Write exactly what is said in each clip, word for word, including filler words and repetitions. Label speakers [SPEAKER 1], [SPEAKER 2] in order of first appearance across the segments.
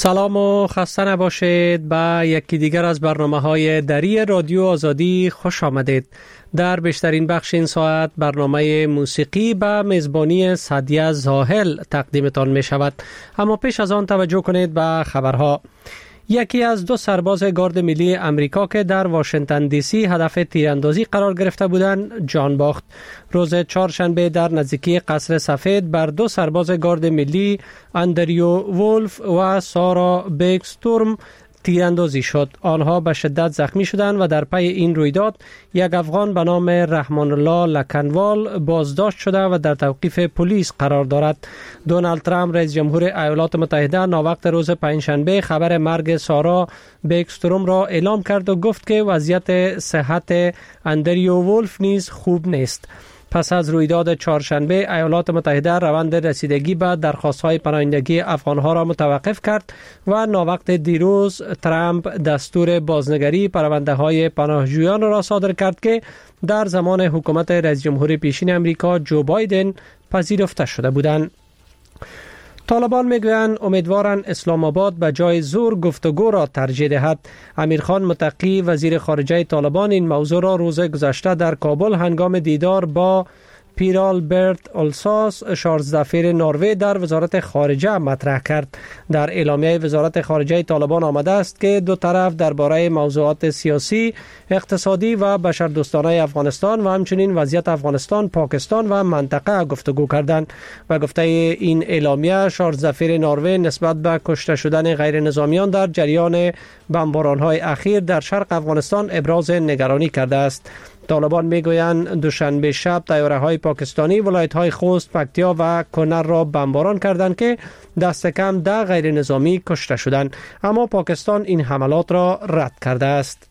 [SPEAKER 1] سلام و خسته نباشید. به یکی دیگر از برنامه‌های دری رادیو آزادی خوش آمدید. در بیشترین بخش این ساعت برنامه موسیقی به میزبانی سعدیه زاهل تقدیمتان می شود. اما پیش از آن توجه کنید به خبرها. یکی از دو سرباز گارد ملی امریکا که در واشنگتن دی سی هدف تیراندازی قرار گرفته بودند جان باخت. روز چهارشنبه در نزدیکی قصر سفید بر دو سرباز گارد ملی اندریو وولف و سارا بیکستورم تیراندازی شد. آنها به شدت زخمی شدند و در پی این رویداد یک افغان به نام رحمان الله لکنوال بازداشت شده و در توقیف پلیس قرار دارد. دونالد ترامپ رئیس جمهور ایالات متحده ناوقت روز پنجشنبه خبر مرگ سارا بیکستروم را اعلام کرد و گفت که وضعیت صحت اندریو وولف نیز خوب نیست. پس از رویداد چهارشنبه ایالات متحده روند رسیدگی به درخواست‌های پناهندگی افغان‌ها را متوقف کرد و ناوقت دیروز ترامپ دستور بازنگری پرونده‌های پناهجویان را صادر کرد که در زمان حکومت رئیس جمهور پیشین امریکا جو بایدن پذیرفته شده بودند. طالبان میگویند امیدوارند اسلام آباد به جای زور گفتگو را ترجیح دهد. امیرخان متقی وزیر خارجه طالبان این موضوع را روز گذشته در کابل هنگام دیدار با پیرال برت اولساس شارزدفیر نروژ در وزارت خارجه مطرح کرد. در اعلامیه وزارت خارجه طالبان آمده است که دو طرف درباره موضوعات سیاسی، اقتصادی و بشردوستانه افغانستان و همچنین وضعیت افغانستان، پاکستان و منطقه گفتگو کردند. و گفته این اعلامیه شارزدفیر نروژ نسبت به کشته شدن غیر نظامیان در جریان بمباران‌های اخیر در شرق افغانستان ابراز نگرانی کرده است. طالبان میگویند دوشنبه شب طیاره‌های پاکستانی ولایت‌های خوست، پکتیا و کنر را بمباران کردند که دست کم ده غیر نظامی کشته شدند، اما پاکستان این حملات را رد کرده است.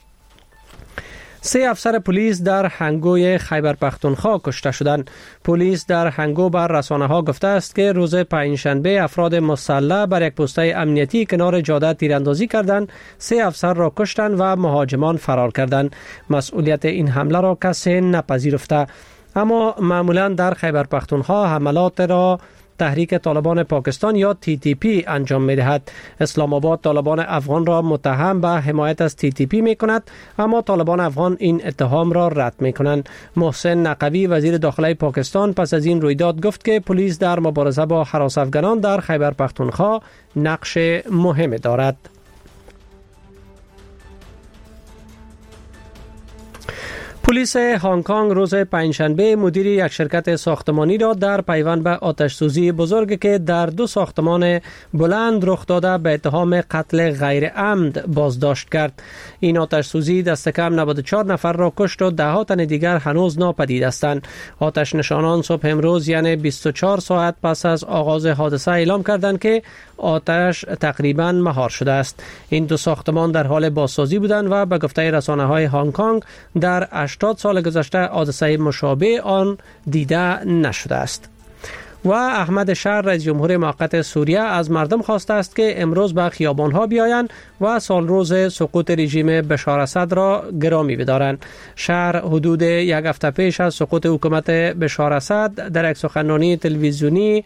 [SPEAKER 1] سه افسر پلیس در هنگوی خیبر پختونخوا کشته شدند. پلیس در هنگو بر رسانه ها گفته است که روز پنجشنبه افراد مسلح بر یک پسته امنیتی کنار جاده تیراندازی کردند، سه افسر را کشتند و مهاجمان فرار کردند. مسئولیت این حمله را کسی نپذیرفته. اما معمولا در خیبر پختونخوا حملات را تحریک طالبان پاکستان یا تی تی پی انجام می دهد. اسلام آباد طالبان افغان را متهم به حمایت از تی تی پی می کند، اما طالبان افغان این اتهام را رد می کنند. محسن نقوی وزیر داخلی پاکستان پس از این رویداد گفت که پلیس در مبارزه با هراس افغانان در خیبر پختونخوا نقش مهمی دارد. پلیس هنگ کنگ روز پنجشنبه مدیر یک شرکت ساختمانی را در پیوند به آتش سوزی بزرگی که در دو ساختمان بلند رخ داده به اتهام قتل غیر عمد بازداشت کرد. این آتش سوزی دست کم نود و چهار نفر را کشت و ده ها تن دیگر هنوز ناپدید هستند. آتش نشانان صبح امروز یعنی بیست و چهار ساعت پس از آغاز حادثه اعلام کردند که آتش تقریباً مهار شده است. این دو ساختمان در حال بازسازی بودند و به گفته رسانه‌های هنگ کنگ در هشتاد سال گذشته حادثه مشابه آن دیده نشده است. و احمد شهر رئیس جمهور موقت سوریه از مردم خواسته است که امروز به خیابان‌ها بیایند و سال روز سقوط رژیم بشار اسد را گرامی بدارند. شهر حدود یک هفته پیش از سقوط حکومت بشار اسد در یک سخنرانی تلویزیونی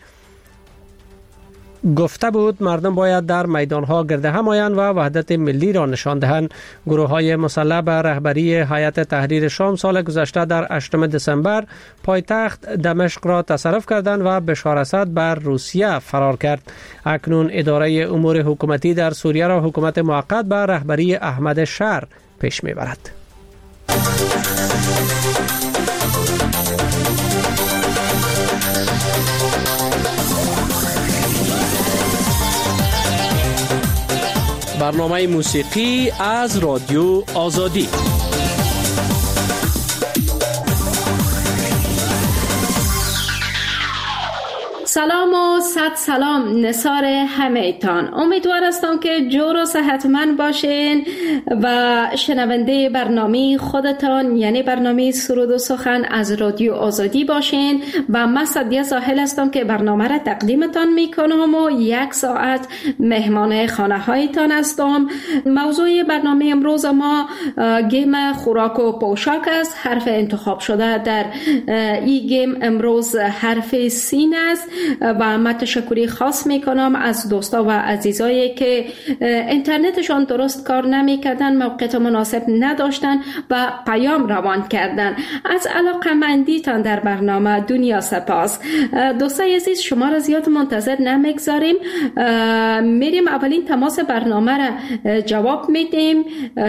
[SPEAKER 1] گفته بود مردم باید در میدانها گرد هم آیند و وحدت ملی را نشان دهند. گروه‌های مسلح به رهبری هیئت تحریر شام سال گذشته در هشتم دسامبر پایتخت دمشق را تصرف کردند و بشار اسد بر روسیه فرار کرد. اکنون اداره امور حکومتی در سوریه را حکومت موقت به رهبری احمد شهر پیش می‌برد. برنامه موسیقی از رادیو آزادی.
[SPEAKER 2] سلام و صد سلام نثار همه ایتان. امیدوار هستم که جور و صحتمند باشین و شنونده برنامه خودتان یعنی برنامه سرود و سخن از رادیو آزادی باشین. و من سعدیه زاهل هستم که برنامه را تقدیمتان میکنم و یک ساعت مهمان خانه هایتان هستم. موضوع برنامه امروز ما گیم خوراک و پوشاک است. حرف انتخاب شده در این گیم امروز حرف سین است. و من تشکری خاص میکنم از دوستا و عزیزایی که اینترنتشان درست کار نمیکردن، موقعیت مناسب نداشتن و پیام روان کردن. از علاقمندیتان در برنامه دنیا سپاس. دوستای عزیز، شما را زیاد منتظر نمیگذاریم، میریم اولین تماس برنامه را جواب میدیم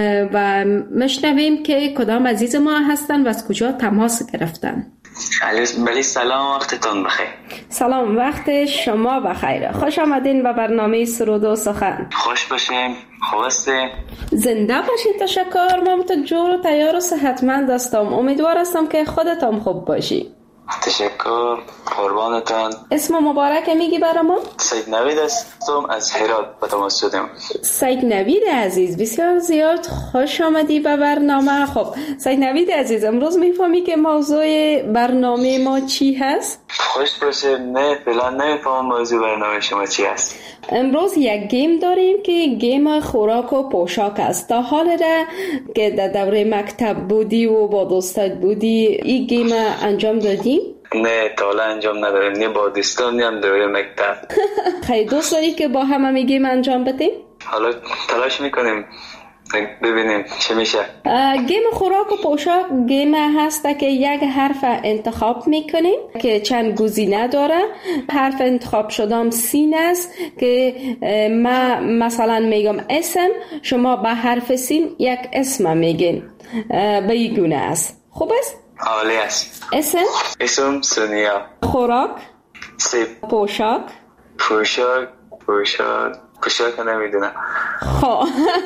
[SPEAKER 2] و مشنویم که کدام عزیز ما هستن و از کجا تماس گرفتن.
[SPEAKER 3] بله، سلام، وقتتون بخیر.
[SPEAKER 2] سلام، وقت شما بخیر. خوش آمدین به برنامه سرود و سخن.
[SPEAKER 3] خوش باشین. خواسته
[SPEAKER 2] زنده باشین. تشکر. من تو جور و تیار و صحتمند هستم. امیدوار هستم که خودتان خوب باشی.
[SPEAKER 3] تشکر، قربانتان.
[SPEAKER 2] اسم مبارک میگی برام؟
[SPEAKER 3] سید نوید هستم، از هرات به تماس شدم.
[SPEAKER 2] سید نوید عزیز، بسیار زیاد خوش آمدی به برنامه. خب سید نوید عزیز، امروز میفهمی که موضوع برنامه ما چی هست؟
[SPEAKER 3] خوش باشه. نه فعلا نمیفهمم موضوع برنامه شما چی هست.
[SPEAKER 2] امروز یک گیم داریم که گیم خوراک و پوشاک است. تا حال را که در دوره مکتب بودی و با دوستت بودی این گیم انجام دادی؟
[SPEAKER 3] نه تا حالا انجام نداریم، نه با دوستان نه هم دوره مکتب.
[SPEAKER 2] خیلی دوست داری که با هم می گیم انجام بدیم؟
[SPEAKER 3] حالا تلاش میکنیم ببینیم چه میشه.
[SPEAKER 2] گیم خوراک و پوشاک گیم هست که یک حرف انتخاب میکنیم که چند گزینه داره. حرف انتخاب شدم سین است که ما مثلا میگم اسم، شما به حرف سین یک اسم میگین. به این گونه است. خوب است؟
[SPEAKER 3] عالی است.
[SPEAKER 2] اسم؟
[SPEAKER 3] اسم سونیا.
[SPEAKER 2] خوراک؟
[SPEAKER 3] سیب.
[SPEAKER 2] پوشاک؟
[SPEAKER 3] پوشاک پوشاک پوشاک نمیدونم.
[SPEAKER 2] خب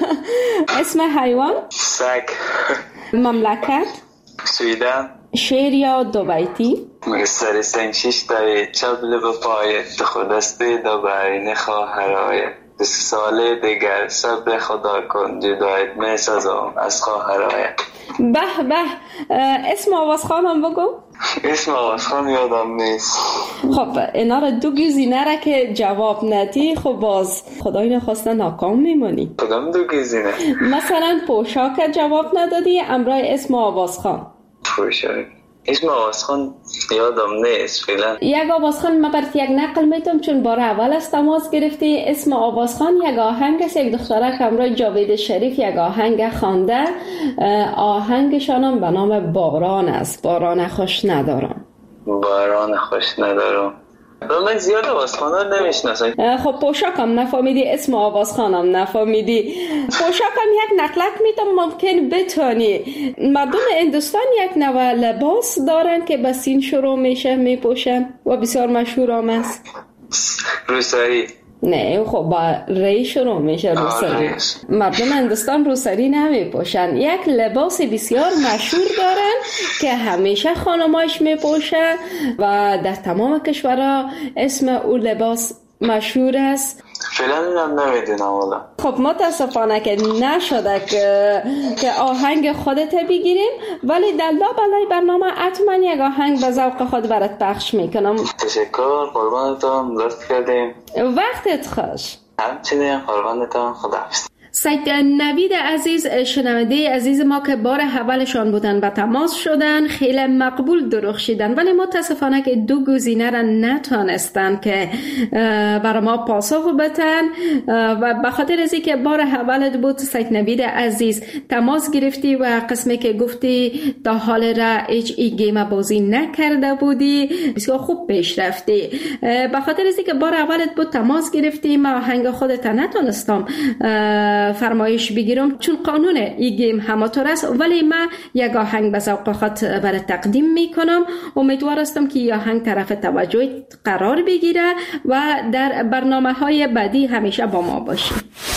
[SPEAKER 2] اسم حیوان؟
[SPEAKER 3] سگ.
[SPEAKER 2] مملکت؟
[SPEAKER 3] سویدن.
[SPEAKER 2] شعر یا دو بیتی؟
[SPEAKER 3] سر سنگ شش تایی چبل به پایت تو خودستی دو برین خواهرایت دو ساله دیگر صبر خدا کن جدایت می سازم از خواهرایت.
[SPEAKER 2] به به. اسم آوازخانم بگو.
[SPEAKER 3] اسم آوازخان یادم نیست.
[SPEAKER 2] خب اینا را دو گزینه را که جواب ندی خب باز خدای نخواسته ناکام میمونی.
[SPEAKER 3] کدام دو گزینه؟
[SPEAKER 2] مثلا پوشاک جواب ندادی، امرای اسم آوازخان.
[SPEAKER 3] پوشاک اسم آوازخان یادم نیست فعلا.
[SPEAKER 2] یک آوازخان من برات یک نقل میتونم چون بار اول از تماس گرفتی. اسم آوازخان یک آهنگ است، یک دخترک همراه جاوید شریف یک آهنگ خوانده. آهنگشانم به نام باران است. باران خوش ندارم.
[SPEAKER 3] باران خوش ندارم. من زیاد آوازخانان نمیشناسم.
[SPEAKER 2] خب پوشاکم نفهمیدی، اسم آوازخانم نفهمیدی. پوشاکم یک نقلک میتونم ممکن بتونی. مردم هندوستان یک نوع لباس دارن که به سین شروع میشه میپوشن و بسیار مشهور هم است.
[SPEAKER 3] روسری.
[SPEAKER 2] نه خب با ری شروع میشه روسری. مردم هندوستان روسری نمیپوشن. یک لباس بسیار مشهور دارن که همیشه خانمایش میپوشن و در تمام کشورها اسم او لباس مشهور است.
[SPEAKER 3] فعلا اینم نمیدونم والا.
[SPEAKER 2] خب متاسفانه که نشده که که آهنگ خودت بگیریم، ولی در لابلای برنامه حتما یک آهنگ به ذوق خود برات پخش میکنم.
[SPEAKER 3] تشکر، قربانتون، لطف کردیم.
[SPEAKER 2] وقتت خوش.
[SPEAKER 3] همچنین قربانتون، خداحافظ.
[SPEAKER 2] سید نوید عزیز، شنونده عزیز ما که بار اولشان بودن و تماس شدن، خیلی مقبول درخشیدن، ولی متاسفانه که دو گزینه را نتانستن که برای ما پاسخ بدن و به خاطر از اینکه بار اولت بود سید نوید عزیز تماس گرفتی و قسمی که گفتی تا حال را هیچ ای گیم بازی نکرده بودی بسیار خوب پیش رفتی. به خاطر از اینکه بار اولت بود تماس گرفتی، ما آهنگ خودت نتونستم فرمایش بگیرم چون قانون این گیم هماتور است، ولی من یک آهنگ به ذوق خود برای تقدیم میکنم. امیدوار هستم که این آهنگ طرف توجه قرار بگیره و در برنامه های بعدی همیشه با ما باشی.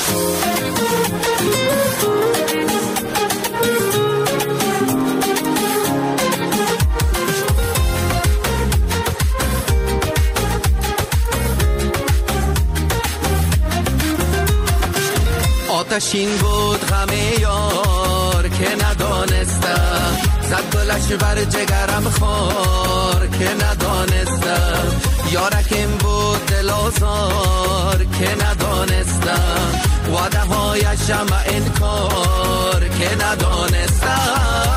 [SPEAKER 4] آتشین بود غم یار که ندانستم، زد گلش بر جگرم خار که ندانستم، یارکم بود دل آزار که ندانستم، وعده هایشم انکار که ندانستم.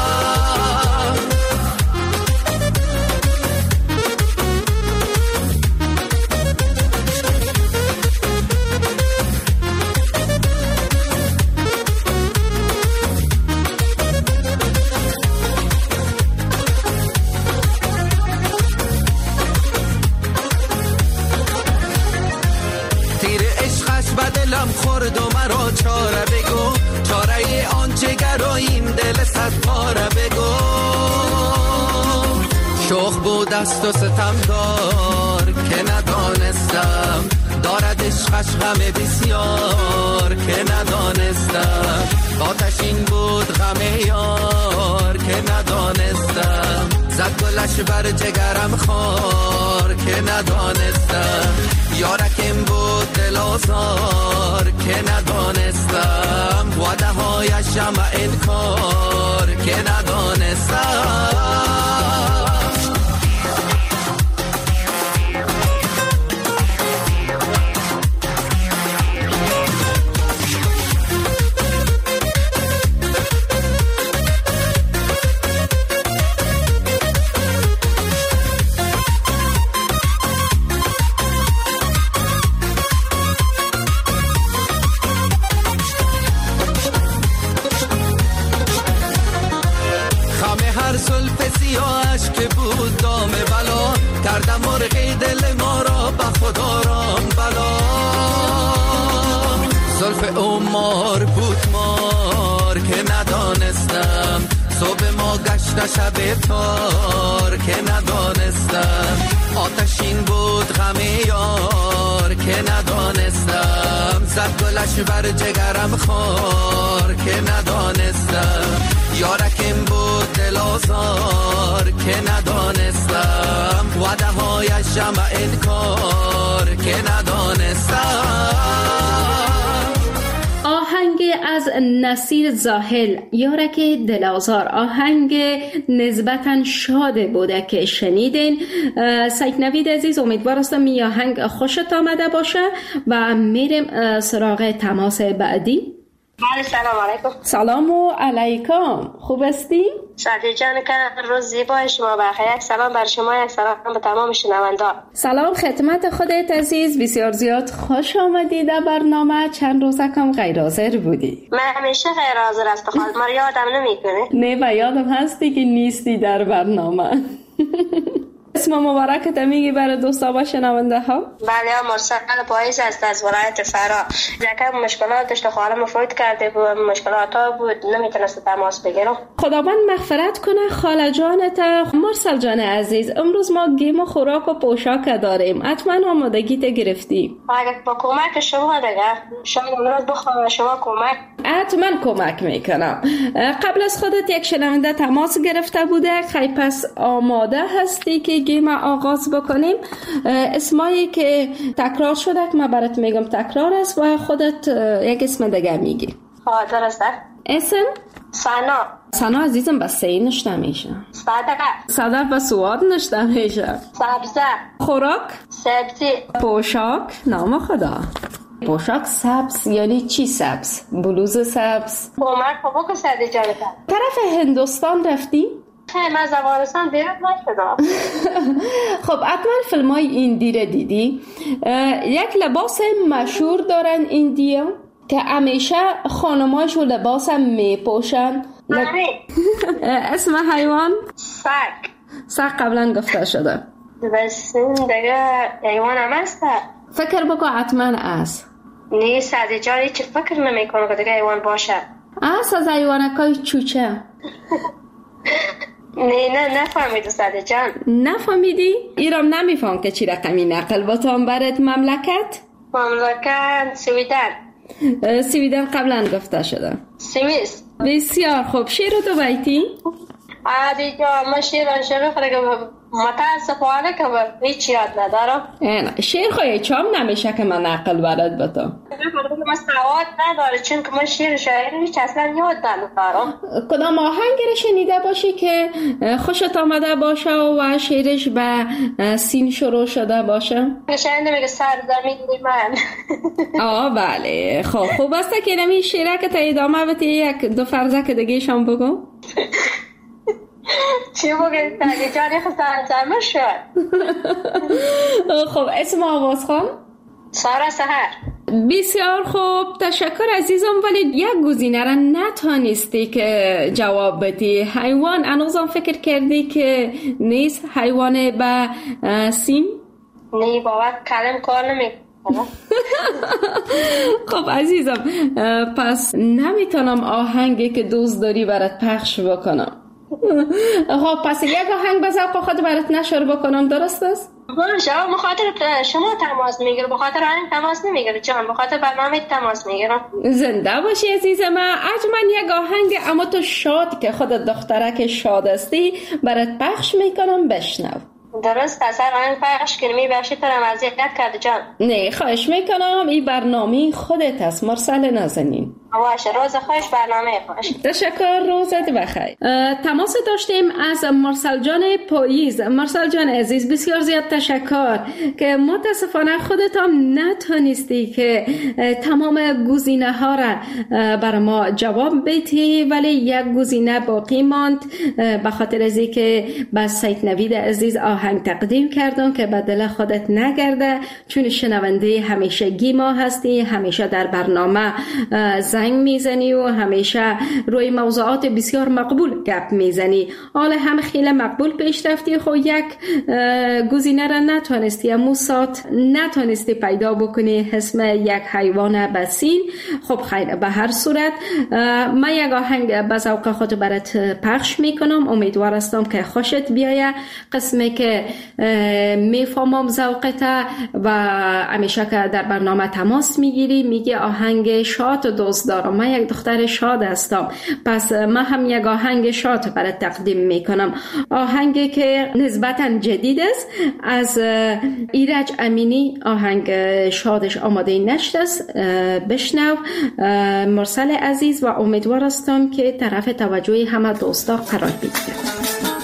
[SPEAKER 4] مرد و مرا چاره بگو، چاره آن جگرایم دل صد پاره بگو. شوخ بود است و ستمدار که ندانستم، دارد عشقش غم بسیار که ندانستم. آتشین بود غم یار که ندانستم، زد گلش بر جگرم خار که ندانستم. یارکم بود دل آزار که ندانستم، وعده هایش جمع انکار که ندانستم. که بود دام بلا، کردم مرغی دل ما را به خدا رام بلا. زلف او مار بود مار که ندانستم، صبح ما گشت شب تار که ندانستم. آتشین بود غم یار که ندانستم، زد گلش بر جگرم خار که ندانستم. یارکم بود دل آزار که ندانستم، وعده هایش جمع انکار که ندانستم.
[SPEAKER 2] آهنگ از نصیر زاهل، یارک دل آزار، آهنگ نسبتاً شاد بوده که شنیدین. سید نوید عزیز، امیدوار هستم این آهنگ خوشت آمده باشه و میریم سراغ تماس بعدی.
[SPEAKER 5] بله، سلام علیکم.
[SPEAKER 2] سلام و علیکم. خوب هستی؟
[SPEAKER 5] سعدی جان که روز زیبای شما بخیر. یک سلام بر شما، یک سلام به تمام شنوندگان.
[SPEAKER 2] سلام خدمت خودت عزیز، بسیار زیاد خوش آمدی در برنامه. چند روزه کم غیر حاضر بودی.
[SPEAKER 5] من همیشه غیر حاضر هستم، ما یادم نمیکنه.
[SPEAKER 2] نه و یادم هستی که نیستی در برنامه. اسم مبارکت میگی برای دوستا و شنونده ها؟
[SPEAKER 5] بله، مرسل پاییز است از ولایت فرا. یکم مشکلات داشت، خالم فوت کرده بود، مشکلات ها بود، نمیتونست تماس بگیرم.
[SPEAKER 2] خداوند مغفرت کنه خاله جانت. مرسل جان عزیز، امروز ما گیم و خوراک و پوشاک داریم، حتما آمادگیت گرفتی؟
[SPEAKER 5] اگر با کمک شما دیگه شاید امروز بخوام شما کمک.
[SPEAKER 2] حتما کمک میکنم. قبل از خودت یک شنونده تماس گرفته بوده، خیلی پس آماده هستی که گیم آغاز بکنیم؟ اسمایی که تکرار شده که من برات میگم تکرار است و خودت یک اسم دیگه میگی.
[SPEAKER 5] ها درسته.
[SPEAKER 2] اسم؟
[SPEAKER 5] سنا.
[SPEAKER 2] سنا عزیزم بس سی نشته میشه.
[SPEAKER 5] صدقه.
[SPEAKER 2] صدق و سواد نشته میشه.
[SPEAKER 5] سبزه.
[SPEAKER 2] خوراک؟
[SPEAKER 5] سبزی.
[SPEAKER 2] پوشاک؟ نام خدا. پوشاک سبز یعنی چی سبز؟ بلوز سبز؟
[SPEAKER 5] کمک بابا که سعدی جان
[SPEAKER 2] طرف هندوستان رفتی؟
[SPEAKER 5] خیلی من از افغانستان بیرون نشدم.
[SPEAKER 2] خب حتما فیلم های ایندی رو دیدی. یک لباس مشهور دارن ایندیا که همیشه خانماشو لباس هم میپوشن. لب... اسم حیوان؟
[SPEAKER 5] سگ.
[SPEAKER 2] سگ قبلا گفته شده.
[SPEAKER 5] بس دیگه حیوان هم هسته.
[SPEAKER 2] فکر بکن حتما از
[SPEAKER 5] نه سعدی جان هیچی فکر نمی کنم که دیگه حیوان باشه.
[SPEAKER 2] از از حیوانکای چوچه.
[SPEAKER 5] نه نه نفهمیدی سعدی جان.
[SPEAKER 2] نفهمیدی؟ ایرام نمیفهم که چی رقمی نقل باتان برد مملکت؟
[SPEAKER 5] مملکت سویدن.
[SPEAKER 2] سویدن قبلا گفته شده.
[SPEAKER 5] سوئیس.
[SPEAKER 2] بسیار خوب. شیر رو تو بیتی؟
[SPEAKER 5] عادی جان من شیر و شیر خورده که متاسفانه که هیچ یاد ندارم.
[SPEAKER 2] شیر خواهی چام نمیشه که من نقل برد با تو.
[SPEAKER 5] من سواد نداره چون که من شیر شاعر هیچ اصلا یاد ندارم.
[SPEAKER 2] کدام آهنگ رو شنیده باشی که خوشت آمده باشه و شیرش به سین شروع شده باشه؟
[SPEAKER 5] شاید میگه سرزمین من. آه
[SPEAKER 2] بله. خب خوب است که نمی شیره که تا ادامه بتی یک دو فرزه که دیگه شام بگو.
[SPEAKER 5] چی بگید تاگه جانی خسته سرمه شد.
[SPEAKER 2] خب اسم آواز خان؟
[SPEAKER 5] سارا سحر.
[SPEAKER 2] بسیار خوب تشکر عزیزم، ولی یک گزینه را نتانستی که جواب بدی. حیوان هنوزم فکر کردی که نیست حیوان به سین؟
[SPEAKER 5] نه بابا کلم کار نمی
[SPEAKER 2] خب عزیزم، پس نمیتونم آهنگی که دوست داری برات پخش بکنم. خب پس یک آهنگ به ذوق خود برات نشر بکنم، درست است؟
[SPEAKER 5] باشه، بخاطر شما تماس میگیره، بخاطر آهنگ تماس نمیگیره جان، بخاطر برنامه تماس میگیرم. زنده
[SPEAKER 2] باشی عزیزم. اجمن یک آهنگ اما تو شاد که خودت دخترک شاد استی برات پخش میکنم، بشنو.
[SPEAKER 5] درست است، آهنگ پخش کنی بخشی ترم اذیت کرد جان.
[SPEAKER 2] نه خواهش میکنم، این برنامه خودت است، مرسل نازنین.
[SPEAKER 5] باشه، روز خوش، برنامه خوش.
[SPEAKER 2] تشکر، روزت بخیر. تماس داشتیم از مرسل جان پاییز. مرسل جان عزیز، بسیار زیاد تشکر که متاسفانه خودت هم نتونستی که تمام گزینه ها را بر ما جواب بدی، ولی یک گزینه باقی ماند به خاطر از اینکه با سید نوید عزیز آهنگ تقدیم کردم که به دل خودت نگرده، چون شنونده همیشگی ما هستی، همیشه در برنامه زنگ میزنی و همیشه روی موضوعات بسیار مقبول گپ میزنی. حالا هم خیلی مقبول پیش رفتی، خب یک گزینه را نتونستی، امو سات نتونستی پیدا بکنی اسم یک حیوان بسین. خب خیر، به هر صورت من یک آهنگ به ذوق خود برات پخش میکنم، امیدوار هستم که خوشت بیایه. قسمی که میفهمم ذوقت و همیشه که در برنامه تماس میگیری میگی آهنگ شاد دوست دارم، من یک دختر شاد هستم، پس من هم یک آهنگ شاد برای تقدیم میکنم. آهنگی که نسبتا جدید است، از ایرج امینی، آهنگ شادش آماده نشت است. بشنو مرسل عزیز و امیدوار هستم که طرف توجه همه دوستا قرار بگیره.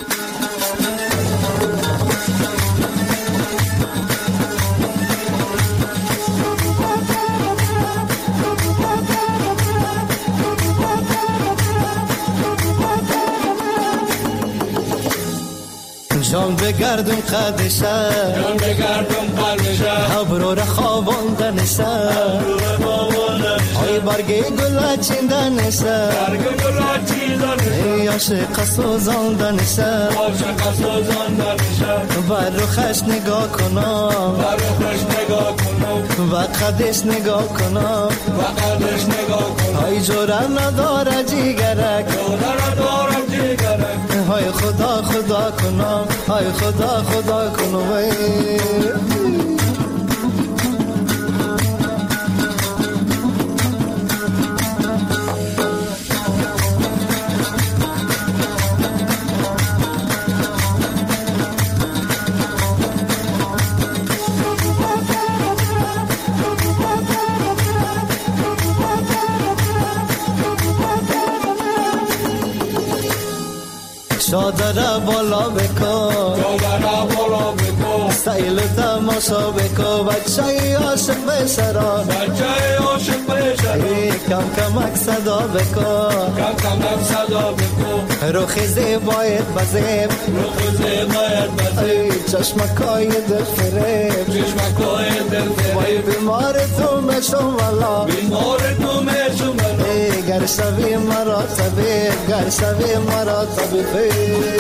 [SPEAKER 4] جان بگردم قدشه، جان بگردم قدشه، ابرو را خواباندنشه، آی برگی گل چیندنشه، برگی گل چیندنشه، عاشق سوزاندنشه، عاشق سوزاندنشه، بر روخش نگاه کنم، بر روخش نگاه کنم، و قدش نگاه کنم، و قدش نگاه کنم، آی جوره نداره جیگرک، جوره نداره جیگرک، های خدا خدا کنم، های خدا خدا کنم. چادر بالا بکن، چادر بالا بکن، سیل تماشا بکن، بچه عاشق بشرا، بچه عاشق بشرا، کم کمک صدا بکن، کم کمک صدا بکن، روخ زیبایت بزیب، روخ زیبایت بزیب، چشمکای دل فریب، چشمکای دل فریب، وای بیمار تو مشم والا، بیمار تو مشم والا، گر شوی مرا طبیب، گر شوی مرا طبیب.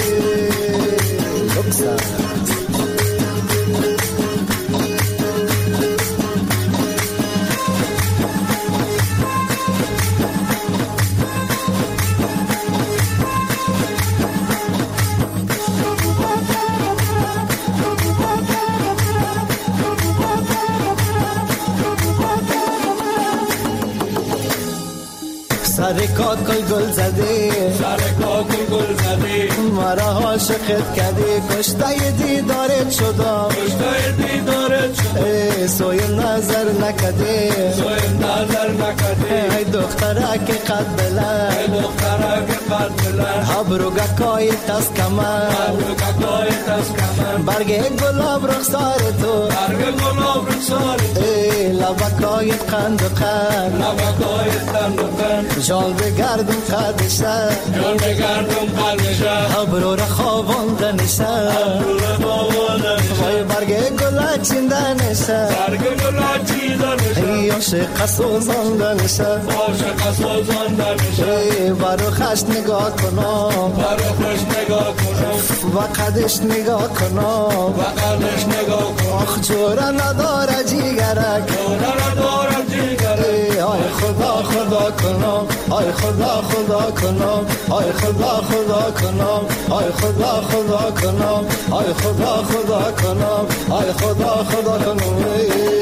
[SPEAKER 4] سر کاکل گل زدی، سر کاکل گل زدی، مرا عاشقت کردی، کشته دیدارت شدم، کشته دیدارت شدم، سوی نظر نکردی، سوی نظر نکردی، ای دختره که قد بلند، ای دختره که قد بلند، ابرو گکای تاس کمن، ابرو گکای تاس کمن، برگ گلاب رخسار تو، برگ گلاب رخسار تو، لبکای قند و قند، لبکای قند و قند، جان بگردم قدشه، جان بگردم قدشه، ابرو را خواباندنشه، ابرو را خواباندنشه، وای برگ گل چیندنشه، برگ گل چیندنشه، عاشق سوزاندنشه، عاشق سوزاندنشه، برو خش نگاه کنم، برو خش نگاه کنم، و قدش نگاه کنا و قدش نگاه کنا آخ جوره نداره جیگرک جوره نداره جیگرک آی خدا خدا کنا آی خدا خدا کنا آی خدا خدا کنا آی خدا خدا کنا آی خدا خدا کنا آی خدا خدا کنا.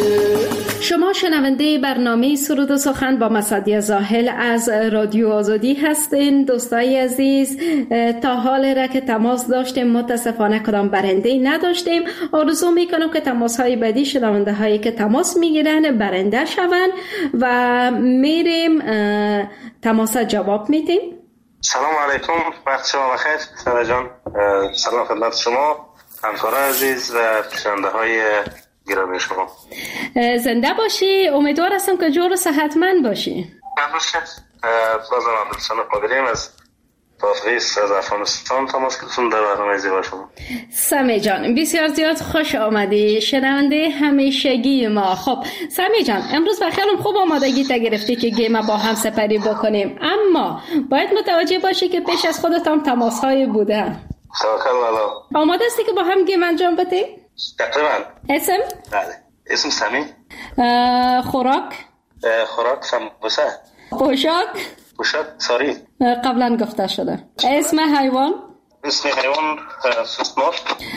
[SPEAKER 2] شما شنونده برنامه سرود و سخن با مسعدی زاهل از رادیو آزادی هستین. دوستای عزیز، تا حال را که تماس داشتیم متاسفانه کدام برنده نداشتیم. آرزو میکنم که تماس های بعدی شنونده هایی که تماس میگیرن برنده شون و میریم تماس جواب میدیم.
[SPEAKER 6] سلام علیکم، وقت شما بخیر سارا جان. سلام خدمت شما همکاران عزیز و شنونده های گرامی شما.
[SPEAKER 2] زنده باشی، امیدوار هستم که جور و صحتمند باشی.
[SPEAKER 6] باشه. بازم عبدالسلام قادریم از تافریس از افغانستان تماس گرفتم در برنامه زیبا شما.
[SPEAKER 2] سمی جان بسیار زیاد خوش آمدی، شنونده همیشگی ما. خب سمی جان، امروز بخیالم خوب آمادگی تا گرفتی که گیم با هم سپری بکنیم، اما باید متوجه باشی که پیش از خودت هم تماس های بوده.
[SPEAKER 6] توکل والا.
[SPEAKER 2] آماده هستی که با هم گیم انجام بدیم؟
[SPEAKER 6] تقریبا.
[SPEAKER 2] اسم؟
[SPEAKER 6] بله. اسم سمی.
[SPEAKER 2] خوراک؟
[SPEAKER 6] خوراک سمبوسه.
[SPEAKER 2] پوشاک؟
[SPEAKER 6] پوشاک ساری.
[SPEAKER 2] قبلا گفته شده. اسم حیوان؟
[SPEAKER 6] اسم حیوان سوسمار.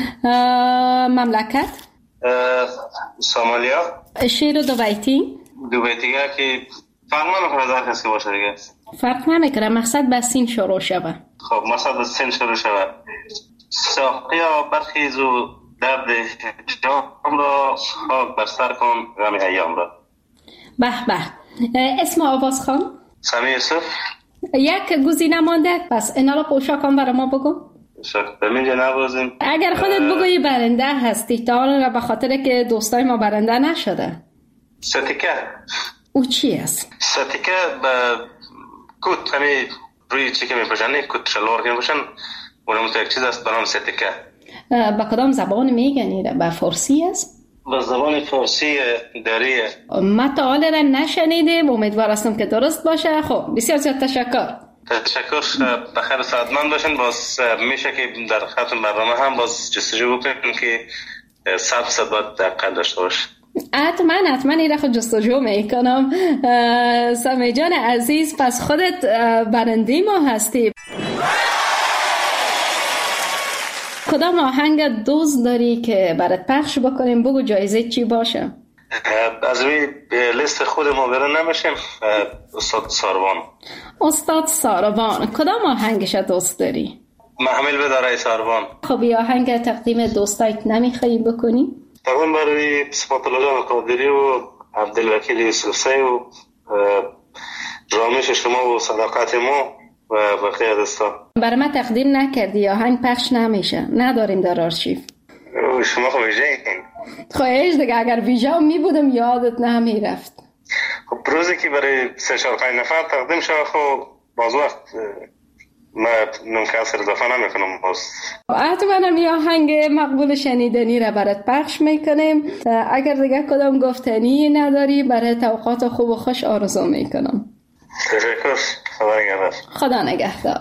[SPEAKER 2] مملکت؟
[SPEAKER 6] سومالیا.
[SPEAKER 2] شعر دو بیتی؟
[SPEAKER 6] دو بیتی که فرق نمیکنه در کسی باشه دیگه.
[SPEAKER 2] فرق نمیکنه، مقصد به سین شروع شود.
[SPEAKER 6] خب مقصد به سین شروع شود. ساقیا برخیز و درد جام را خاک بر سر کن غم ایام را.
[SPEAKER 2] به به. اسم آواز خان؟
[SPEAKER 6] سمی یوسف.
[SPEAKER 2] یک گزینه مانده، پس اینا را پوشاکان برای ما بگو.
[SPEAKER 6] پوشاک بمینجا نبازیم.
[SPEAKER 2] اگر خودت بگویی برنده هستی، تا حالا به خاطر که دوستای ما برنده نشده.
[SPEAKER 6] ستیکه.
[SPEAKER 2] او چی است؟
[SPEAKER 6] ستیکه به کت همی روی چی که می پوشن، کت شلوار که می پوشن، اونم تو یک چیز است برام ستیکه.
[SPEAKER 2] با کدام زبان میگنی؟ با فارسی است؟
[SPEAKER 6] با زبان فارسی دریه.
[SPEAKER 2] ما تا حال را نشنیدیم، امیدوار هستم که درست باشه. خب بسیار زیاد تشکر.
[SPEAKER 6] تشکر، بخیر سعادتمند باشین. باز میشه که در خطون برنامه هم باز جستجو بکنیم که صد فیصد باید دقیق داشته باشه.
[SPEAKER 2] حتما حتما این را خود جستجو میکنم. سمی جان عزیز، پس خودت برنده ما هستی. کدام آهنگ دوست داری که برات پخش بکنیم؟ بگو جایزه چی باشه؟
[SPEAKER 6] از روی لیست خود ما برن نمیشیم. استاد ساروان.
[SPEAKER 2] استاد ساروان، کدام آهنگش دوست داری؟
[SPEAKER 6] محمل بداره ساروان.
[SPEAKER 2] خب این آهنگ تقدیم دوستایت نمیخوایی بکنی؟
[SPEAKER 6] تقدیم برای صفات الله جان قادری و عبدالوکیل یوسفزی و رامش شما و صداقت ما و بقیه دوستان.
[SPEAKER 2] برای ما تقدیم نکردی، آهنگ پخش نمیشه، نداریم در آرشیو.
[SPEAKER 6] شما خب ویژه این
[SPEAKER 2] خواهش دیگه، اگر ویژه می بودم یادت نمیرفت.
[SPEAKER 6] خب روزی که برای سه چهار پنج نفر تقدیم شد، خب باز وقت ما نمکسر اضافه نمیکنم. باز
[SPEAKER 2] حتما یه آهنگ مقبول شنیدنی را برات پخش میکنیم. اگر دیگه کدام گفتنی نداری، برای اوقات خوب و خوش آرزو میکنم.
[SPEAKER 6] تشکر. خدا نگهدار.
[SPEAKER 2] خدا نگهدار.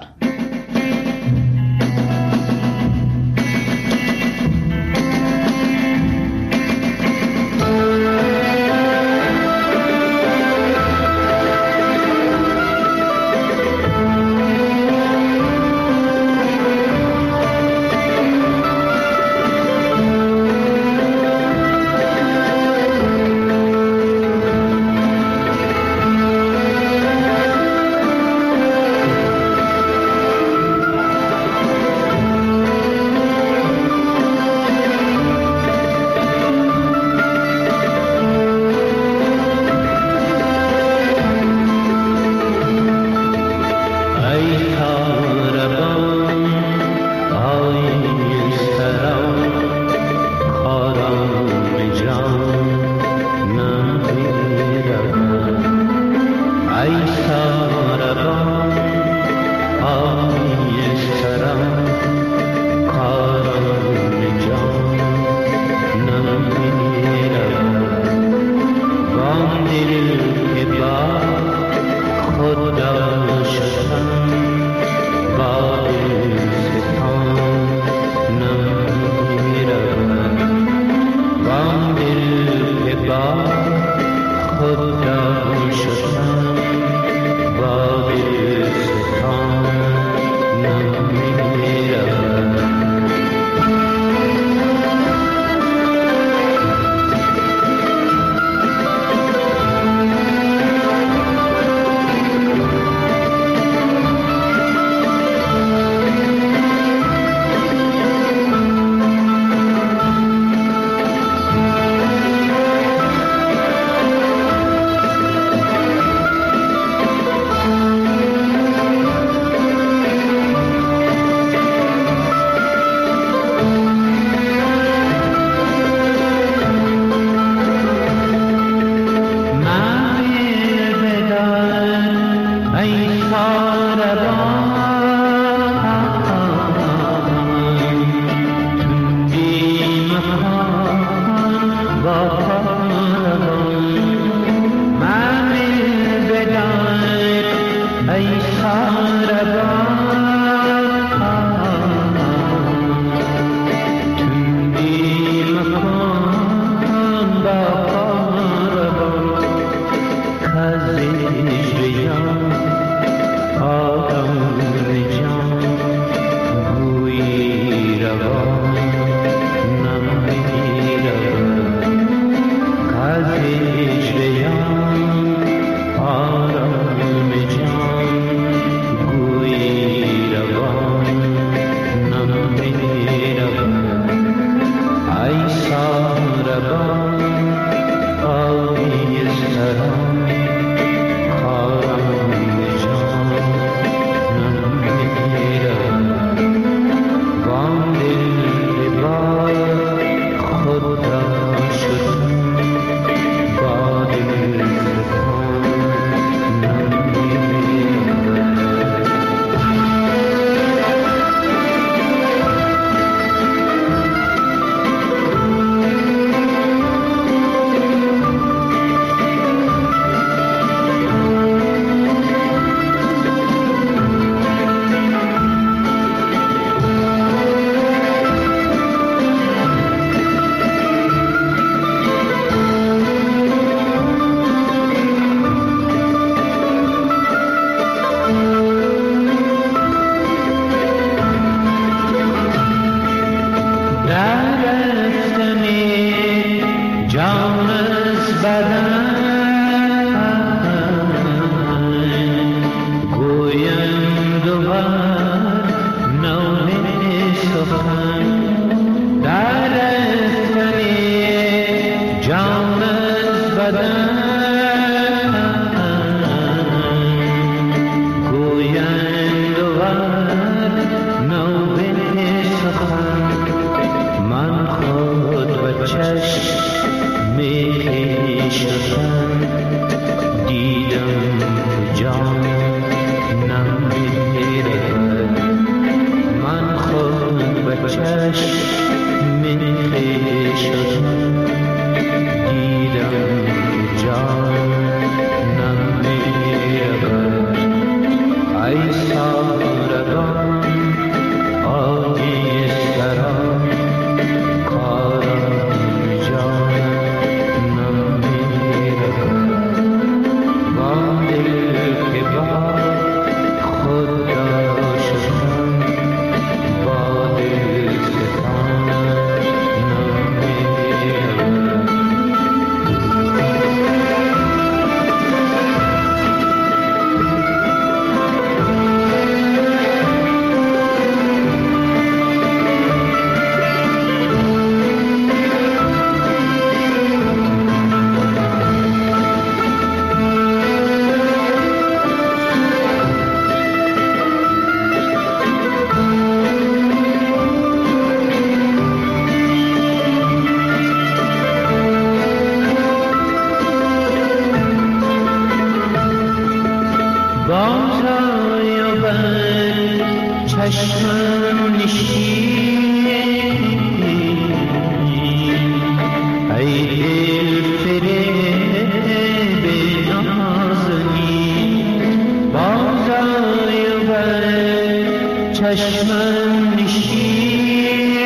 [SPEAKER 7] چشمم نشین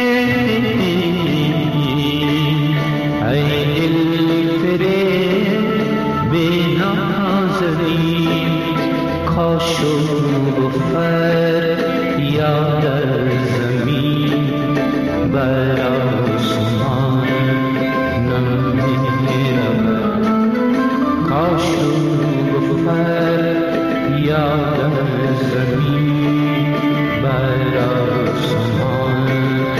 [SPEAKER 7] ای دل فریب به نازنین کاش و گفر یا در زمین بر آسمان نمیرود کاش و گفر یا در زمین بر آسمان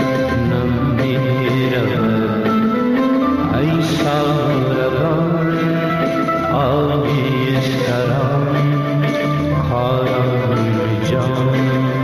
[SPEAKER 7] نمیرود ای ساربان آبی سران کاران جان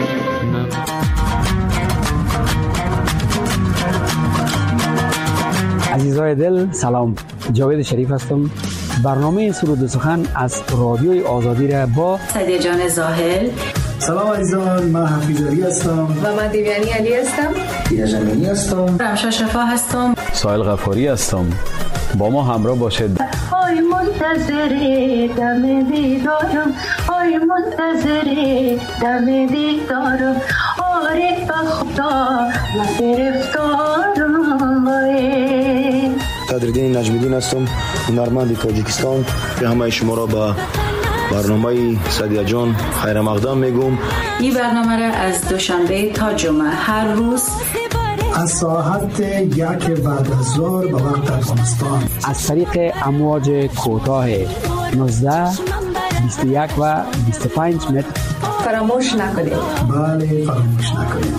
[SPEAKER 8] عزیزای دل سلام، جاوید شریف هستم. برنامه سرود و سخن از رادیوی آزادی را با
[SPEAKER 9] سعدیه جان زاهل.
[SPEAKER 10] سلام عزیزان، من حفیظ علی هستم
[SPEAKER 9] و من دیویانی علی هستم.
[SPEAKER 10] دینا جمعی هستم.
[SPEAKER 9] رمشا شفا هستم.
[SPEAKER 11] سایل غفاری هستم. با ما همراه باشید.
[SPEAKER 12] آی منتظر دم دیدارم، آی منتظر دم دیدارم، آره بخدا من گرفتارم.
[SPEAKER 13] قدردین نجمیدین هستم، هنرمند تاجیکستان. به همه شما را با برنامه سعدیه جان خیر مقدم میگم.
[SPEAKER 9] این برنامه را از دوشنبه تا جمعه هر روز
[SPEAKER 10] از ساعت یک بعد از ظهر به وقت افغانستان
[SPEAKER 8] از طریق امواج کوتاه نوزده، بیست و یک و بیست و پنج متر
[SPEAKER 9] فراموش نکنید.
[SPEAKER 10] بله فراموش نکنید.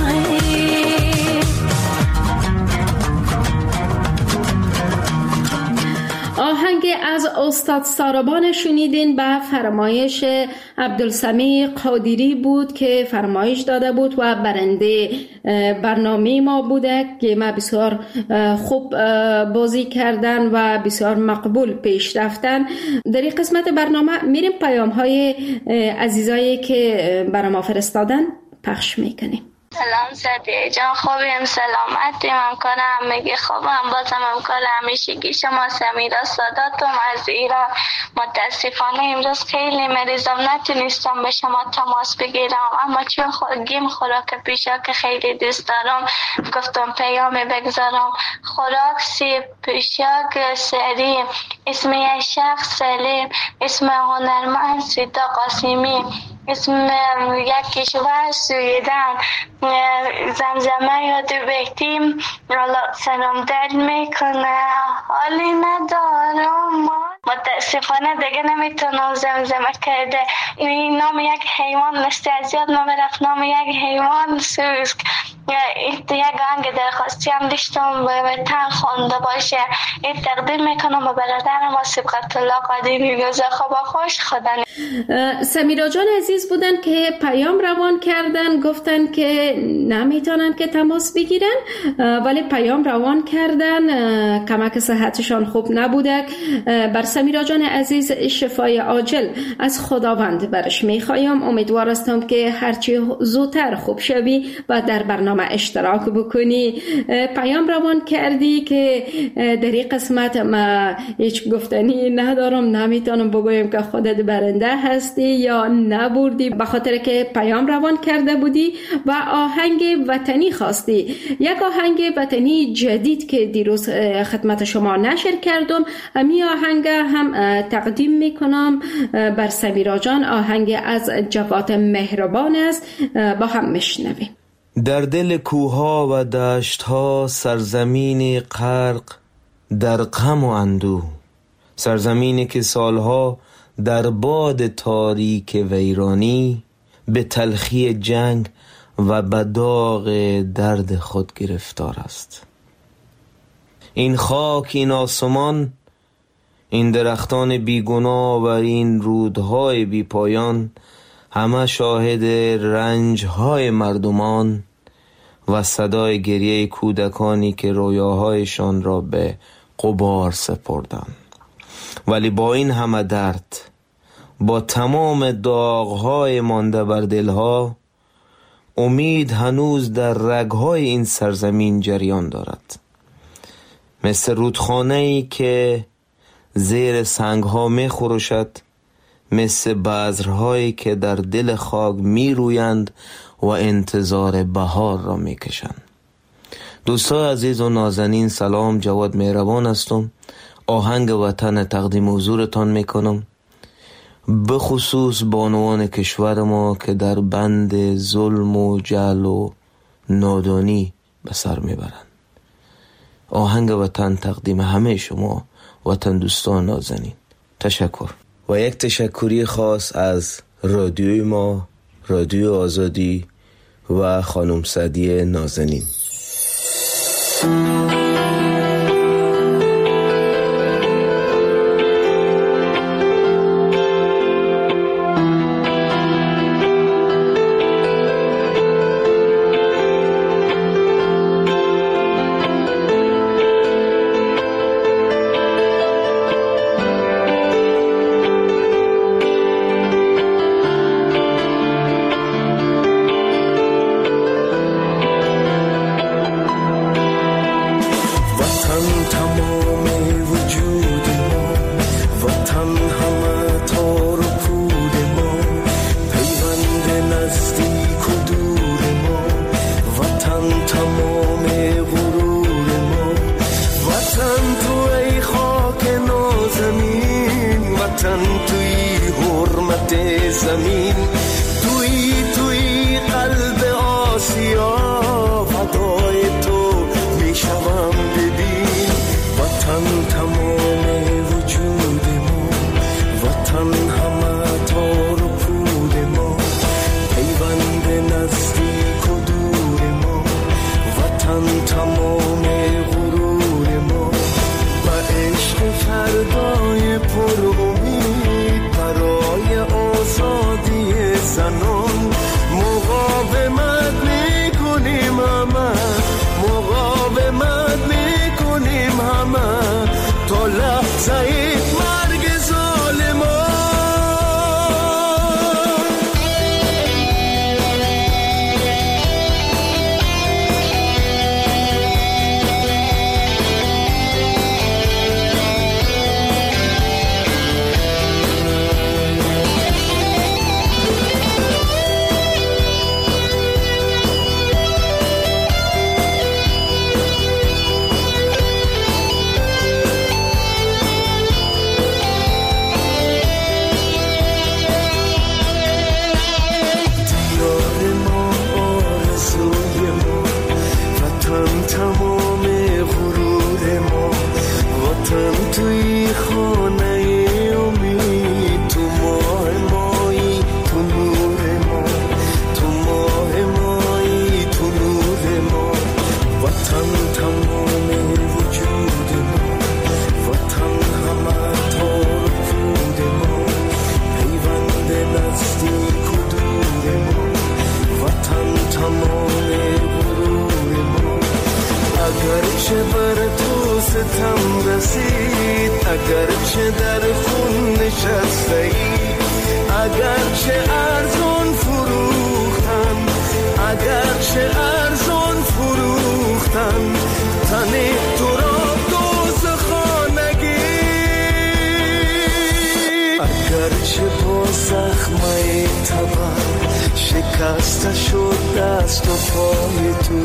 [SPEAKER 2] آهنگ از استاد ساربان شنیدین به فرمایش عبدالسمیع قادری بود که فرمایش داده بود و برنده برنامه ما بوده که ما بسیار خوب بازی کردن و بسیار مقبول پیش رفتن. در این قسمت برنامه میریم پیام های عزیزایی که برای ما فرستادن پخش میکنیم.
[SPEAKER 5] سلام سعدیه جان، خوبیم؟ سلامتیم؟ امکان همگی خوبم؟ بازم امکان همیشگی شما سمیرا ساداتم از ایران. متاسفانه امروز خیلی مریضم، نتونستم به شما تماس بگیرم، اما چون گیم خوراک پیشا که خیلی دوست دارم گفتم پیام بگذارم. خوراک سیب پیشاک سری، اسم یک شخص سلیم، اسم هنرمند سیتا قاسمی، اسم یک کشور سویدن، زمزمه یاد بهتیم سلام دل میکنه حالی ندارم. متاسفانه دیگه نمیتونم زمزمه کرده. این نام یک حیوان مثل از یاد ما برفت، نام یک حیوان سوسک. یک آهنگ درخواستی هم داشتم به تن خونده باشه. این تقدیم میکنم به برادرم و سبقت الله قدیمی بیوزه خوب خوش خدا.
[SPEAKER 2] سمیرا جان عزیز بودن که پیام روان کردن، گفتن که نمیتونن که تماس بگیرن ولی پیام روان کردن، کمک صحتشان خوب نبوده. بر سمیرا جان عزیز شفای عاجل از خداوند برش میخوایم. امیدوار هستم که هرچی زودتر خوب شوی و در برنامه اشتراک بکنی. پیام روان کردی که در این قسمت ما هیچ گفتنی ندارم، نمیتونم بگویم که خودت برنده هستی یا نبردی، به خاطر که پیام روان کرده بودی و آهنگ وطنی خواستی. یک آهنگ وطنی جدید که دیروز خدمت شما نشر کردم، همین آهنگ هم تقدیم میکنم بر سمیرا جان. آهنگ از جواد مهربان است، با هم میشنویم.
[SPEAKER 14] در دل کوها و دشتها سرزمین غرق در غم و اندوه، سرزمینی که سالها در باد تاریک ویرانی به تلخی جنگ و به داغ درد خود گرفتار است. این خاک، این آسمان، این درختان بیگناه و این رودهای بی پایان همه شاهد رنجهای مردمان و صدای گریه کودکانی که رویاهایشان را به غبار سپردند. ولی با این همه درد، با تمام داغهای مانده بر دلها، امید هنوز در رگهای این سرزمین جریان دارد. مثل رودخانه‌ای که زیر سنگها می خروشد، مثل بذرهایی که در دل خاک می رویند و انتظار بهار را میکشند. دوستان عزیز و نازنین، سلام، جواد مهربان هستم. آهنگ وطن تقدیم حضورتان میکنم، به خصوص بانوان کشور ما که در بند ظلم و جهل و نادانی به سر میبرند. آهنگ وطن تقدیم همه شما وطن دوستان نازنین. تشکر. و یک تشکری خاص از رادیوی ما، رادیو آزادی و خانم سعدیه نازنین.
[SPEAKER 4] شکسته شد دست و پای تو،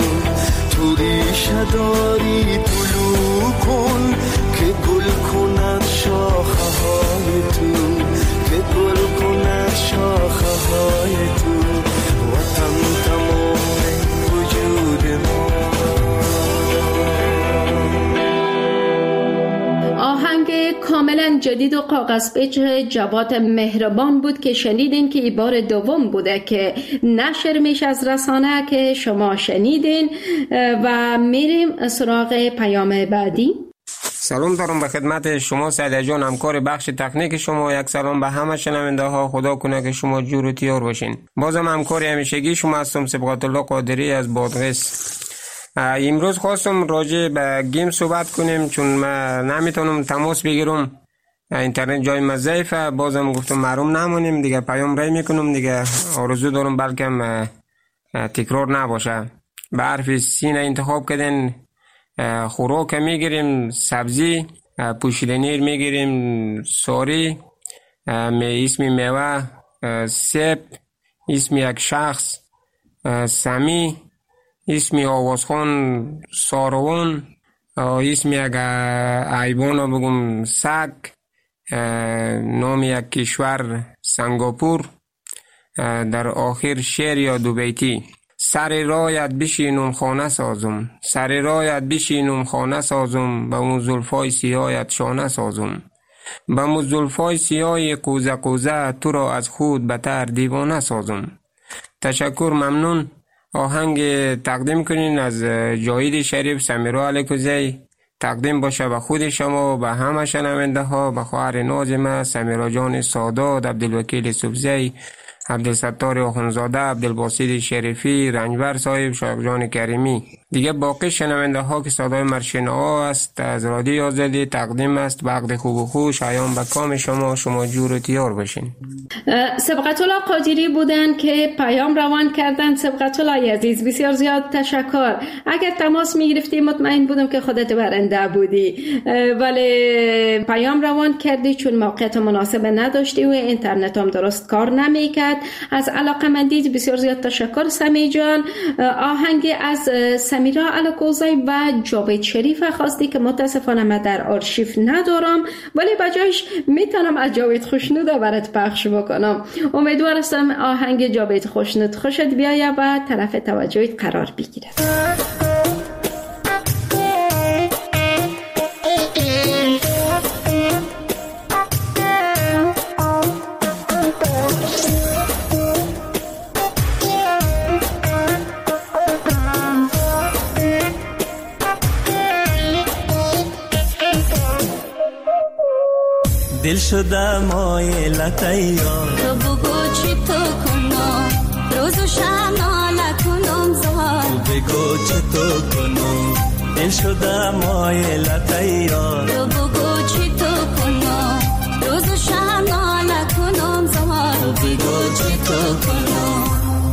[SPEAKER 4] تو ریشه داری طلوع کن که گل کند شاخه های تو، که گل کند شاخه های تو. وطن تمام وجود ما.
[SPEAKER 2] آهنگ کاملا جدید و کاغذپیچ جواد مهربان بود که شنیدین که این بار دوم بوده که نشر میشه از رسانه که شما شنیدین و میریم سراغ پیام بعدی.
[SPEAKER 15] سلام دارم به خدمت شما سعدیه جان، همکار بخش تکنیک شما. یک سلام به همه شنونده ها، خدا کنه که شما جور و تیار باشین. بازم همکار همیشگی شما هستم، سبقت الله قادری از بادغیس. امروز خواستم راجع به گیم صحبت کنیم چون من نمیتونم تماس بگیرم، اینترنت جای ما ضعیفه. بازم گفتم محروم نمونیم دیگه، پیام رای میکنم دیگه. آرزو دارم بلکم تکرار نباشه. به حرف سین انتخاب کردن، خوراک میگیریم، سبزی، پوشیدنی میگیریم، ساری، اسم میوه، سیب، اسم یک شخص، سمی، اسمی آوازخان ساروان، اسمی اگر ایبان رو بگم سگ، نام یک کشور سنگاپور، در آخر شعر یا دو بیتی. سر رایت بشینم خانه سازم، سر رایت بشینم خانه سازم، به اون زلفای سیاهت شانه سازم، به اون زلفای سیاه کوزه کوزه تو را از خود بتر دیوانه سازم. تشکر، ممنون. آهنگ تقدیم کنین از جاوید شریف سمیرا علیکوزی، تقدیم باشه به خود شما و به همه شنونده ها، به خواهر نازمه سمیرا جان سادات، عبدالوکیل سبزی، عبدالستار آخونزاده، عبدالباسط شریفی، رنجبر صاحب، شایق جان کریمی. دیگه باقی شنونده ها که صدای مرشین ها است از رادیوی آزادی تقدیم است. وقت خوب و خوش ایام به کام شما، شما جور و تیار باشین.
[SPEAKER 2] سبقت الله قادری بودن که پیام روان کردن. سبقت الله عزیز بسیار زیاد تشکر. اگر تماس می گرفتی مطمئن بودم که خودت برنده بودی، ولی پیام روان کردی چون موقعیت مناسب نداشتی و اینترنت هم درست کار نمی کرد. از علاقمندیت بسیار زیاد تشکر سمی جان. آهنگ از سمیرا علیکوزی و جاوید شریف خواستی که متاسفانه من در آرشیو ندارم، ولی بجایش میتونم از جاوید خوشنود برات پخش بکنم. امیدوار هستم آهنگ جاوید خوشنود خوشت بیاید و طرف توجهت قرار بگیرد.
[SPEAKER 4] دل شده مایلت یار،
[SPEAKER 16] تو بگو چی تو کنم، روز و شب ناله کنم زار،
[SPEAKER 4] تو بگو چی تو کنم، دل شده مایلت یار،
[SPEAKER 16] تو بگو چی تو کنم، روز و شب ناله کنم زار،
[SPEAKER 4] تو بگو چی تو کنم.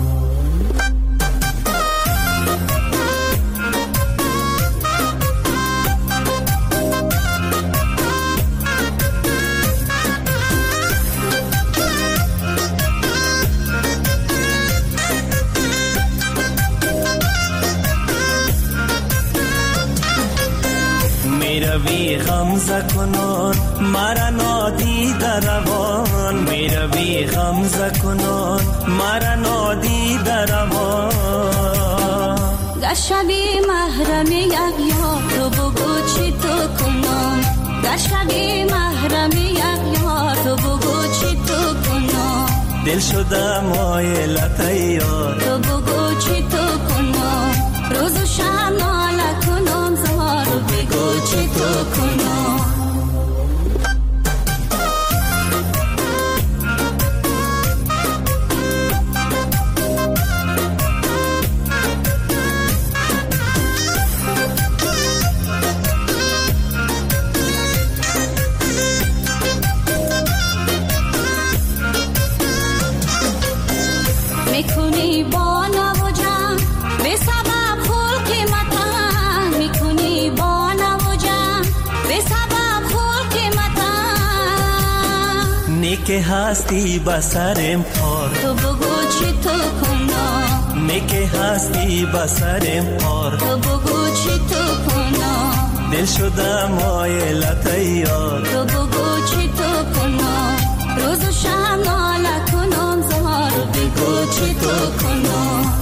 [SPEAKER 4] میروی غمزه کنان مرا نادیده روان، میروی غمزه کنان مرا نادیده روان.
[SPEAKER 16] گر شبی محرم یک یار، تو بگو چی تو کنم، گر شبی محرم یک یار، تو بگو چی تو کنم،
[SPEAKER 4] دل شده مایلت یار،
[SPEAKER 16] تو بگو چی تو کنم، روز و شب ناله کنم زار،
[SPEAKER 4] تو بگو چی تو کنم.
[SPEAKER 16] میکنی با نوجم به سبب خلق متن، میکنی با نوجم به سبب خلق متن.
[SPEAKER 4] نیک هستی بسرم پار،
[SPEAKER 16] تو بگو چی تو کنم،
[SPEAKER 4] نیک هستی بسرم پار،
[SPEAKER 16] تو بگو چی تو کنم،
[SPEAKER 4] دل شده مایلت یار،
[SPEAKER 16] تو بگو چی تو کنم، روز و شب ناله کنم زار،
[SPEAKER 4] تو بگو چی تو کنم.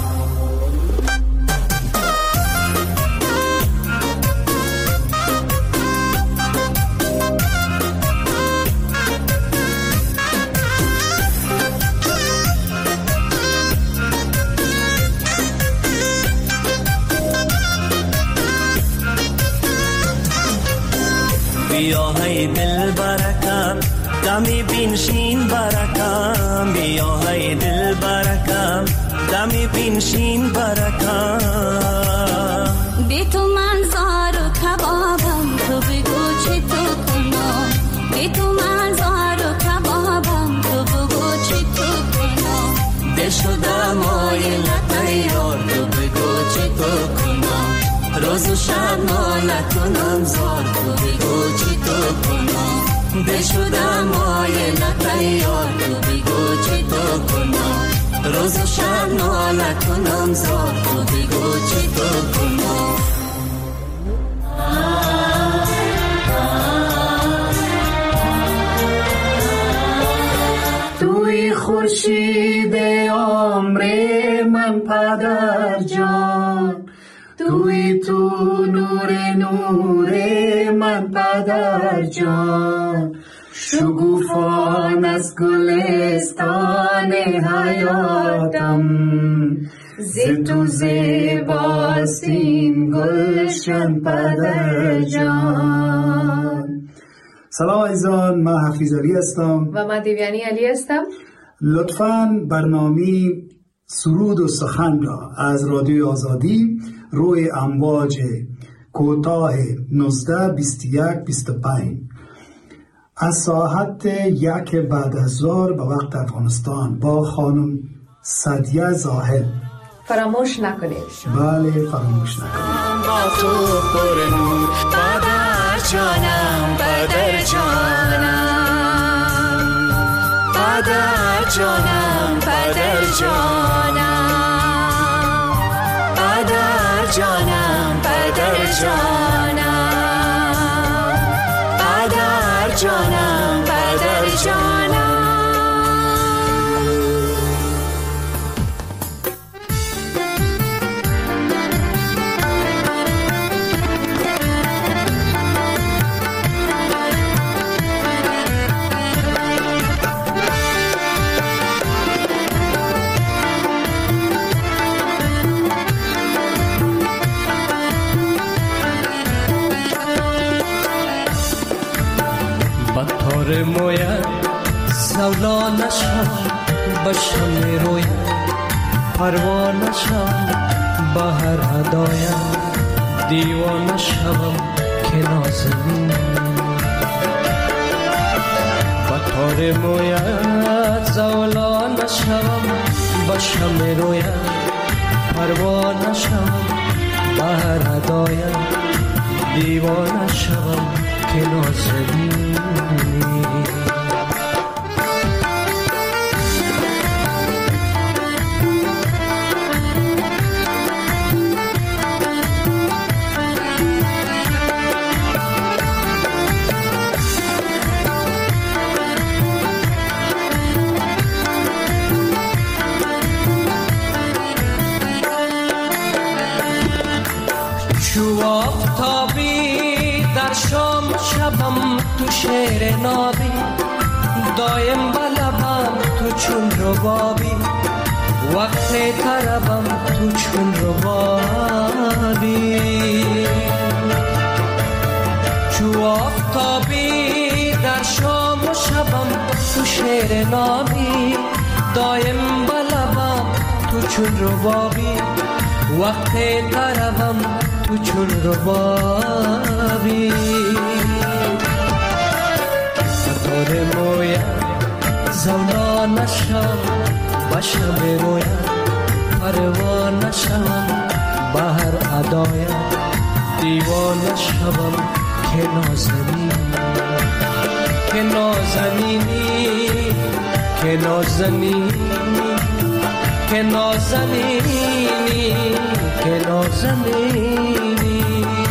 [SPEAKER 4] بیا های دل برکم دمی بینشین برکم، بیا های دل برکم دمی بینشین برکم.
[SPEAKER 16] بی تو من زار و کبابم، تو بگو چی تو کنم، بی تو من زار و کبابم، تو بگو چی تو کنم،
[SPEAKER 4] دل شده مایلت یار، تو بگو چی تو کنم، روز و شب ناله کنم زار، تو بگو چی تو کنم، دل شده مایلت یار، تو بگو چی تو کنم،
[SPEAKER 16] روز و شب ناله کنم زار تو بگو چی تو کنم
[SPEAKER 10] توی خورشید عمر من پدر جان توی تو نور نور من پدر جان شگوفان از گلستان حیاتم ز تو زیباست این گلشن پدر جان. سلام عزیزان، من حفیظ علی هستم
[SPEAKER 17] و من دیویانی علی هستم.
[SPEAKER 10] لطفاً برنامه سرود و سخن را از رادیوی آزادی روی امواج کوتاه نوزده بیست و یک بیست و پنج از ساعت یک بعد از ظهر به وقت افغانستان با خانم سعدیه زاهد
[SPEAKER 17] فراموش نکنید.
[SPEAKER 10] بله فراموش نکنید.
[SPEAKER 16] با تو پر نور پدر جانم پدر جانم پدر جانم پدر جانم پدر جانم پدر جانم پدر جانم پدر جانم.
[SPEAKER 7] بطار مویت زولا نشم بشم رویت پروا نشم بهر هدایم دیوانه شوم که نازنین بطار مویت زولا نشم بشم رویت پروا نشم بهر هدایم دیوانه شوم که نازنین. چو آفتابی در شام شبم تو شعر نابی دایم بلبم تو چون ربابی وقت طربم تو چون ربابی چو آفتابی در شام شبم تو شعر نابی دایم بلبم تو چون ربابی وقت طربم تو چون ربابی بطار مویت زولا نشم بشم رویت پروا نشم بهر ادایم دیوانه شوم که نازنین که نازنینی که نازنینی که نازنینی که نازنینی.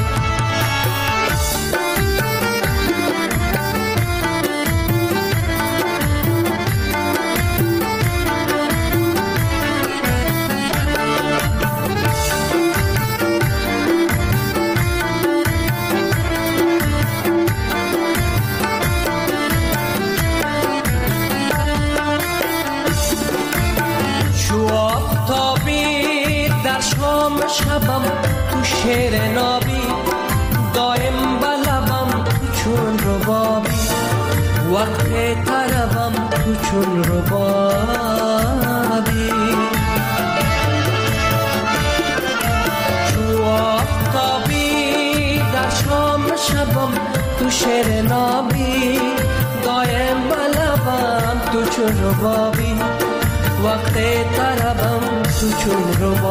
[SPEAKER 7] شبم تو شعر نابی دایم بلبم تو چون ربابی وقت طربم تو چون ربابی چو آفتابی در شام شبم تو شعر نابی دایم بلبم تو چون ربابی وقت طربم تو چون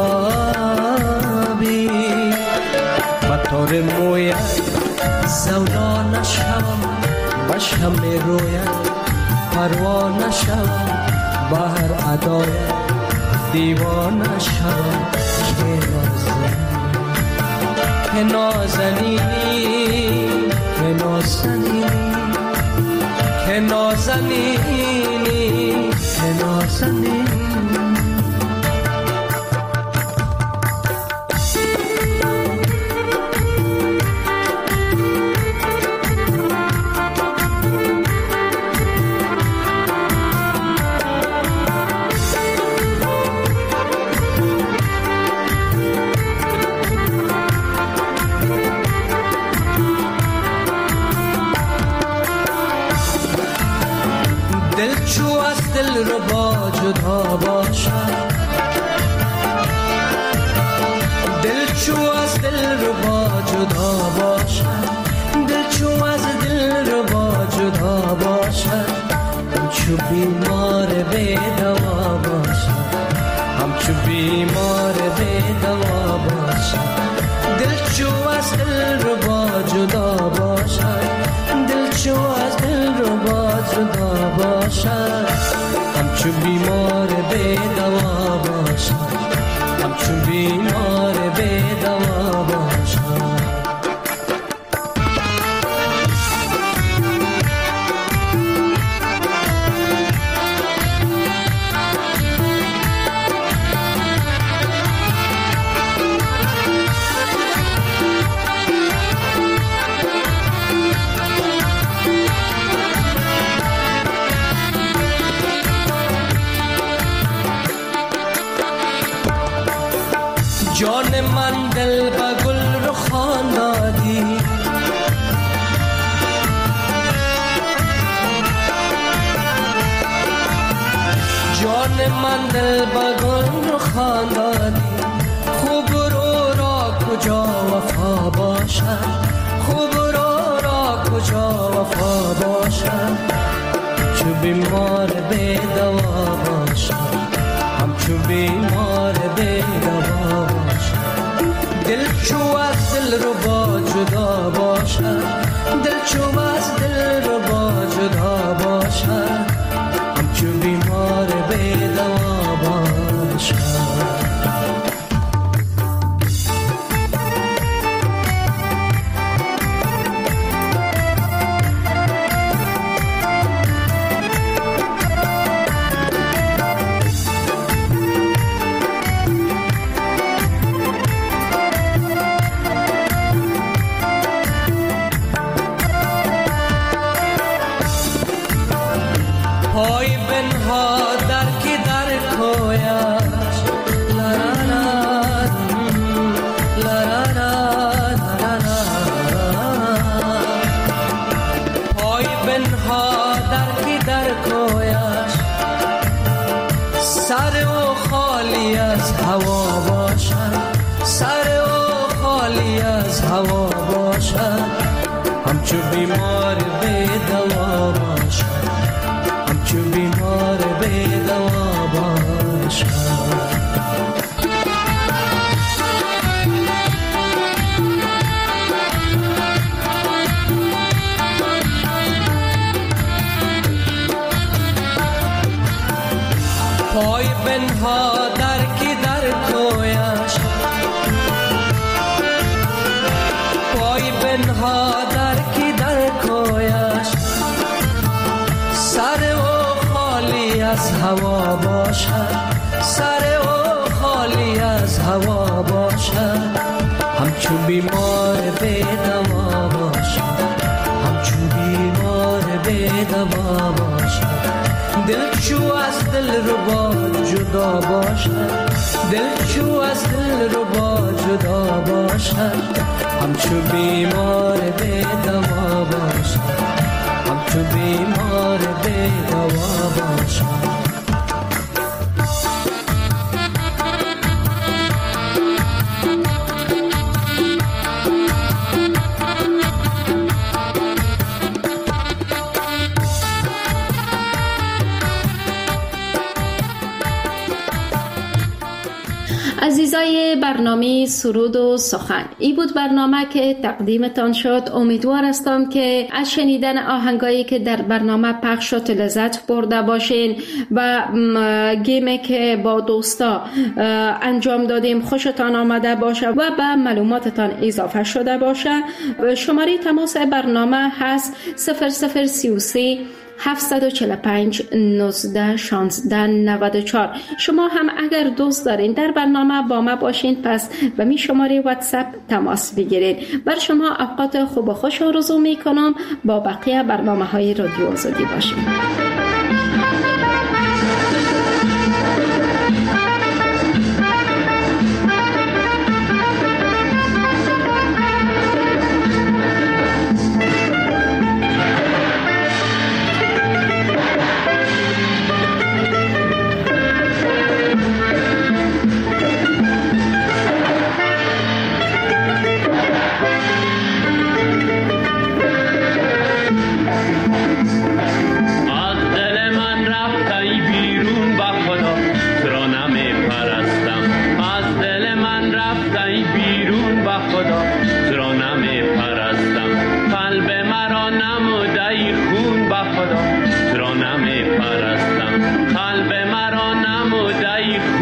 [SPEAKER 7] ربابی بطار مویت زولا نشم بشم رویت پروا نشم بهر ادایت دیوانه شوم که نازنینی که نازنینی که نازنینی که نازنینی دلربا جدا باشد دل چو از دلربا جدا باشد دل چو از دلربا جدا باشد همچو بیمار بی دوا باشد همچو بیمار بی دوا باشد دل چو از دلربا جدا باشد دل چو از دلربا جدا باشد همچو بیمار بی دوا باشد همچو بیمار بی دوا باشد جان من دل با گل رو خواندادی جان من دل با گل رو خواندادی خوب رو را کجا وفا باشد خوب رو را کجا وفا باشد چو بیمار بی دوا باشد همچو بیمار بی دوا دل چو از دل رو با جدا باشد دل چو از دل رو با جدا باشد همچو بیمار بی دوا باشد پای بنها در کی در کویش لا لا لا لا لا پای بنها در کی در کویش سر و خالی از هوا باشد سر و خالی از هوا باشد همچو بیمار بی دوا باشد همچو بیمار بی دوا باشد پای بنها در کی در کویش پای بنها در کی در کویش سر و خالی از هوا باشد سر و خالی از هوا باشد همچو بیمار بی دوا باشد همچو بیمار بی دوا باشد دل چو از دل رو با جدا باشد دل چو از دل رو با جدا باشد همچو بیمار بی دوا باشد همچو بیمار بی دوا باشد
[SPEAKER 2] عزیزای برنامه سرود و سخن. این بود برنامه که تقدیمتان شد. امیدوار هستم که از شنیدن آهنگایی که در برنامه پخش شد لذت برده باشین و گیمی که با دوستا انجام دادیم خوشتان آمده باشه و به معلوماتتان اضافه شده باشه. شماره تماس برنامه هست صفر صفر سی و سه هفت چهار پنج نوزده شانزده نود و چهار. شما هم اگر دوست دارین در برنامه با ما باشین پس به می شماره واتساپ تماس بگیرید. بر شما اوقات خوب و خوش آرزو می کنم. با بقیه برنامه های رادیو آزادی باشین.
[SPEAKER 18] قلب مرا نموده